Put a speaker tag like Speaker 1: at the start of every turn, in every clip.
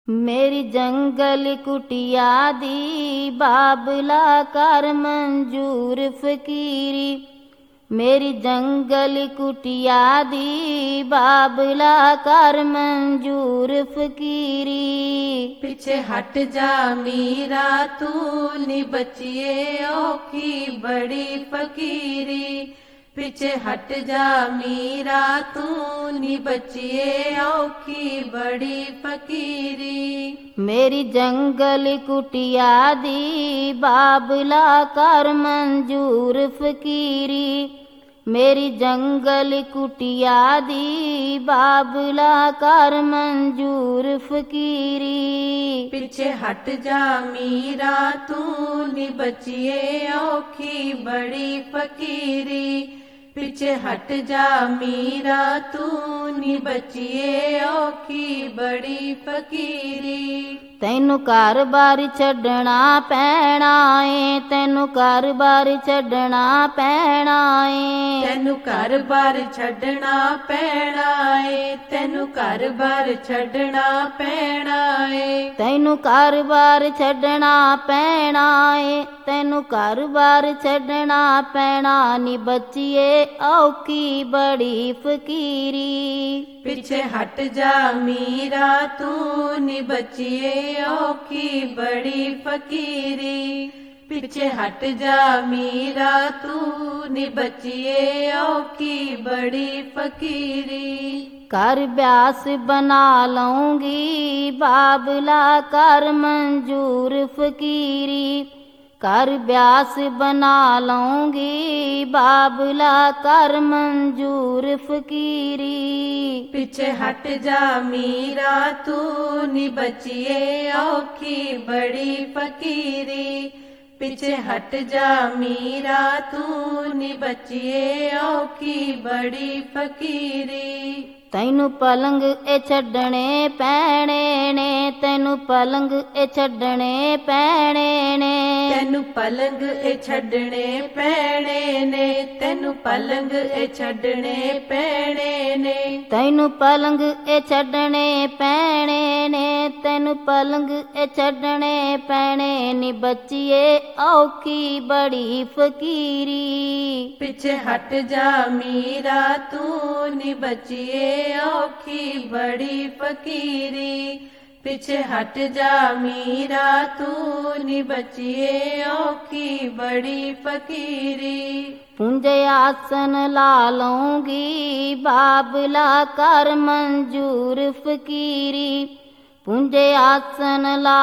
Speaker 1: मेरी जंगल कुटिया दी बाबला कर मंजूर फकीरी। मेरी जंगल कुटिया दी बाबला कर मंजूर फकीरी।
Speaker 2: पीछे हट जा मीरा तू नी बचिए औखी बड़ी फकीरी। पीछे हट जा मीरा तू नी बचिए औखी बड़ी फकीरी।
Speaker 1: मेरी जंगल कुटिया दी बाबला कर मंजूर फकीरी। मेरी जंगल कुटिया दी बाबला कर मंजूर फकीरी।
Speaker 2: पीछे हट जा मीरा तू नी बचिए औखी बड़ी फकीरी। पीछे हट जा मीरा तू नी बचिए औखी बड़ी फकीरी।
Speaker 1: तैनू घर बार छड्डना पैना ए, तैनू घर बार छड्डना पैना ए।
Speaker 2: तैनू घर बार छड्डना पैना ए, तैनू घर बार छड्डना पैना ए।
Speaker 1: तैनू घर बार छड्डना पैना ए, तैनू घर बार छड्डना पैना नी बचिए औखी बड़ी फकीरी।
Speaker 2: पीछे हट जा मीरा तू नी बचिए औखी बड़ी फकीरी। पीछे हट जा मीरा तू नी बचिए औखी बड़ी फकीरी।
Speaker 1: कर ब्यास बना लूंगी बाबला कर मंजूर फकीरी। कर ब्यास बना लूंगी बाबला कर मंजूर फकीरी।
Speaker 2: पीछे हट जा मीरा तू नी बचिए औखी बड़ी फकीरी। पीछे हट जा मीरा तू नी बचिए औखी बड़ी फकीरी।
Speaker 1: तैनू पलंग ए छड्डने पैने ने, तैनू पलंग ए छड्डने पैने ने।
Speaker 2: तैनू पलंग ए छड्डने पैने ने, तैनू पलंग ए छड्डने पैने ने।
Speaker 1: तैनू पलंग ए छड्डने पैने ने, तैनू पलंग ए छड्डने पैने नी बचिए औखी बड़ी फकीरी।
Speaker 2: पीछे हट जा मीरा तू नी बचिए औखी बड़ी फकीरी। पीछे हट जा मीरा तू नी बचिए औखी बड़ी फकीरी।
Speaker 1: पुंजे आसन ला लूंगी बाबला कर मंजूर फकीरी। पुंजे आसन ला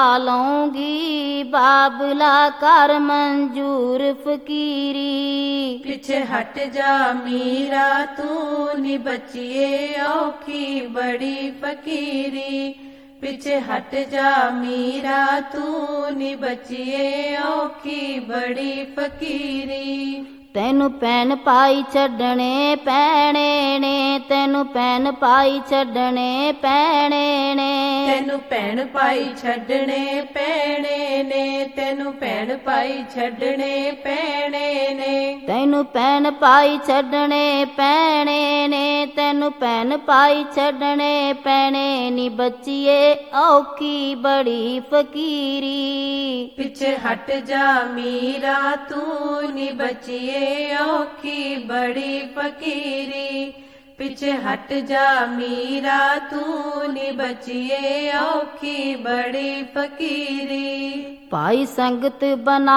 Speaker 1: लूंगी बाबला कर मंजूर फकीरी।
Speaker 2: पीछे हट जा मीरा तू नी बचिए औखी बड़ी फकीरी। पीछे हट जा मीरा तू नी बचिए औखी बड़ी फकीरी।
Speaker 1: तैनू पैन पाई छड्डने पैने ने, तैनू पैन पाई छड्डने पैने ने।
Speaker 2: तैनू पैन पाई छड्डने पैने ने, तैनू पैन पाई छड्डने पैने ने।
Speaker 1: तैनू पैन पाई छड्डने पैने ने, तैनू पैन पाई छड्डने पैने नी बचिए औखी बड़ी फकीरी।
Speaker 2: पीछे हट जा मीरा तू नी बचिए औखी बड़ी फकीरी। पीछे हट जा मीरा तू नी बचिए औखी बड़ी फकीरी।
Speaker 1: भाई संगत बना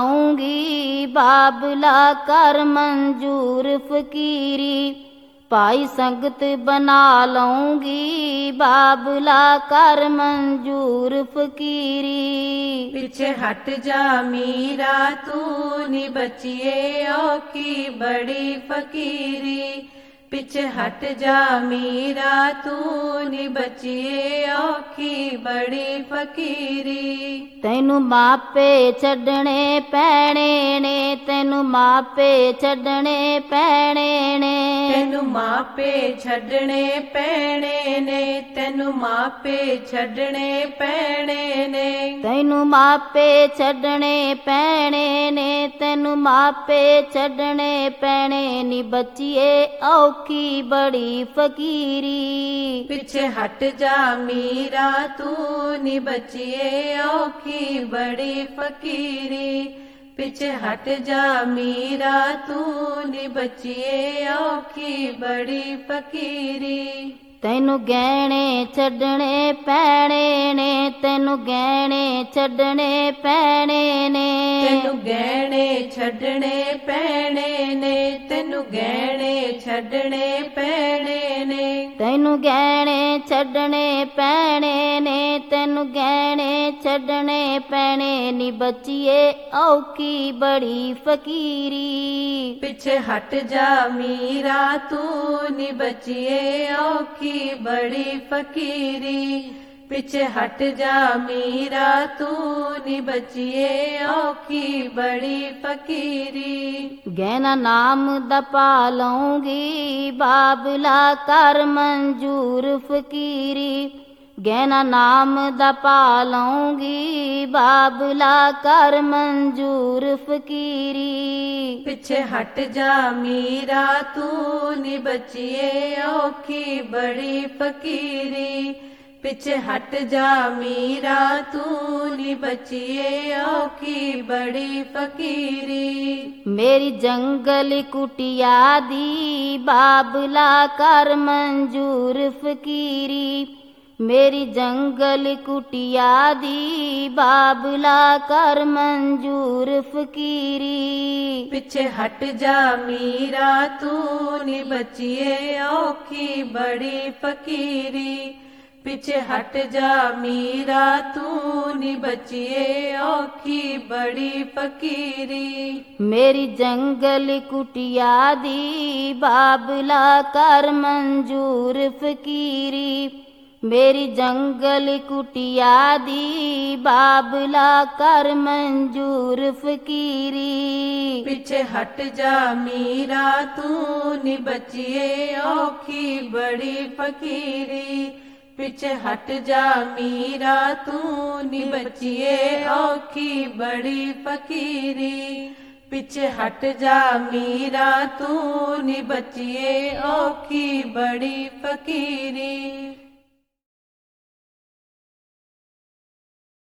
Speaker 1: लूंगी बाबला कर मंजूर फकीरी। भाई संगत बना लूंगी बाबला कर मंजूर फकीरी।
Speaker 2: पीछे हट जा मीरा तू नी बचिए औखी बड़ी फकीरी। पीछे हट जा मीरा तू नी बचिए औखी बड़ी फकीरी।
Speaker 1: तैनू मापे छड्डने पैने ने, तैनू मापे छड्डने पैने ने।
Speaker 2: तैनू मापे छड्डने पैने ने, तैनू मापे छड्डने पैने ने।
Speaker 1: तैनू मापे छड्डने पैने ने, तैनू मापे छड्डने पैने नी बचिए औखी ਔਖੀ ਬੜੀ ਫਕੀਰੀ।
Speaker 2: ਪਿੱਛੇ ਹਟ ਜਾ ਮੀਰਾ ਤੂੰ ਨੀ ਬੱਚੀਏ ਔਖੀ ਬੜੀ ਫਕੀਰੀ। ਪਿੱਛੇ ਹਟ ਜਾ ਮੀਰਾ ਤੂੰ ਨੀ ਬੱਚੀਏ ਔਖੀ ਬੜੀ ਫਕੀਰੀ।
Speaker 1: ਤੈਨੂੰ ਗਹਿਣੇ ਛੱਡਣੇ ਪੈਣੇ ਨੇ, ਤੈਨੂੰ ਗਹਿਣੇ ਛੱਡਣੇ ਪੈਣੇ ਨੇ,
Speaker 2: ਤੈਨੂੰ ਗਹਿਣੇ ਛੱਡਣੇ ਪੈਣੇ ਨੇ, ਤੈਨੂੰ ਗਹਿਣੇ ਛੱਡਣੇ ਪੈਣੇ ਨੇ,
Speaker 1: ਤੈਨੂੰ ਗਹਿਣੇ ਛੱਡਣੇ ਪੈਣੇ ਨੇ, ਤੈਨੂੰ ਗਹਿਣੇ ਛੱਡਣੇ ਪੈਣੇ ਨੀ ਬੱਚੀਏ ਔਖੀ ਬੜੀ ਫਕੀਰੀ।
Speaker 2: ਪਿੱਛੇ ਹਟ ਜਾ ਮੀਰਾ ਤੂੰ ਨੀ ਬੱਚੀਏ ਔਖੀ ਬੜੀ ਫਕੀਰੀ। ਪਿੱਛੇ ਹਟ ਜਾ ਮੀਰਾ ਤੂੰ ਨੀ ਬੱਚੀਏ ਔਖੀ ਬੜੀ ਫਕੀਰੀ।
Speaker 1: ਗਹਿਣਾ ਨਾਮ ਦਾ ਪਾ ਲਊਂਗੀ ਬਾਬਲਾ ਕਰ ਮਨਜੂਰ ਫਕੀਰੀ। ਗਹਿਣਾ ਨਾਮ ਦਾ ਪਾ ਲਊਂਗੀ ਬਾਬਲਾ ਕਰ ਮਨਜੂਰ ਫਕੀਰੀ।
Speaker 2: ਪਿੱਛੇ ਹਟ ਜਾ ਮੀਰਾ ਤੂੰ ਨੀ ਬੱਚੀਏ ਔਖੀ ਬੜੀ ਫਕੀਰੀ। ਪਿੱਛੇ ਹਟ ਜਾ ਮੀਰਾ ਤੂੰ ਨੀ ਬੱਚੀਏ ਔਖੀ ਬੜੀ ਫਕੀਰੀ।
Speaker 1: ਮੇਰੀ ਜੰਗਲ ਕੁਟਿਆ ਦੀ ਬਾਬਲਾ ਕਰ ਮਨਜੂਰ ਫਕੀਰੀ। ਮੇਰੀ ਜੰਗਲ ਕੁਟਿਆ ਦੀ ਬਾਬਲਾ ਕਰ ਮਨਜੂਰ ਫਕੀਰੀ।
Speaker 2: ਪਿੱਛੇ ਹਟ ਜਾ ਮੀਰਾ ਤੂੰ ਨੀ ਬੱਚੀਏ ਔਖੀ ਬੜੀ ਫਕੀਰੀ। ਪਿੱਛੇ ਹਟ ਜਾ ਮੀਰਾ ਤੂੰ ਨੀ ਬੱਚੀਏ ਔਖੀ ਬੜੀ ਫਕੀਰੀ।
Speaker 1: ਮੇਰੀ ਜੰਗਲ ਕੁਟਿਆ ਦੀ ਬਾਬਲਾ ਕਰ ਮਨਜੂਰ ਫਕੀਰੀ। ਮੇਰੀ ਜੰਗਲ ਕੁਟਿਆ ਦੀ ਬਾਬਲਾ ਕਰ ਮਨਜੂਰ ਫਕੀਰੀ।
Speaker 2: ਪਿੱਛੇ ਹਟ ਜਾ ਮੀਰਾ ਤੂੰ ਨੀ ਬੱਚੀਏ ਔਖੀ ਬੜੀ ਫਕੀਰੀ। ਪਿੱਛੇ ਹਟ ਜਾ ਮੀਰਾ ਤੂੰ ਨੀ ਬੱਚੀਏ ਔਖੀ ਬੜੀ ਫਕੀਰੀ। ਪਿੱਛੇ ਹਟ ਜਾ ਮੀਰਾ ਤੂੰ ਨੀ ਬੱਚੀਏ ਔਖੀ ਬੜੀ ਫਕੀਰੀ।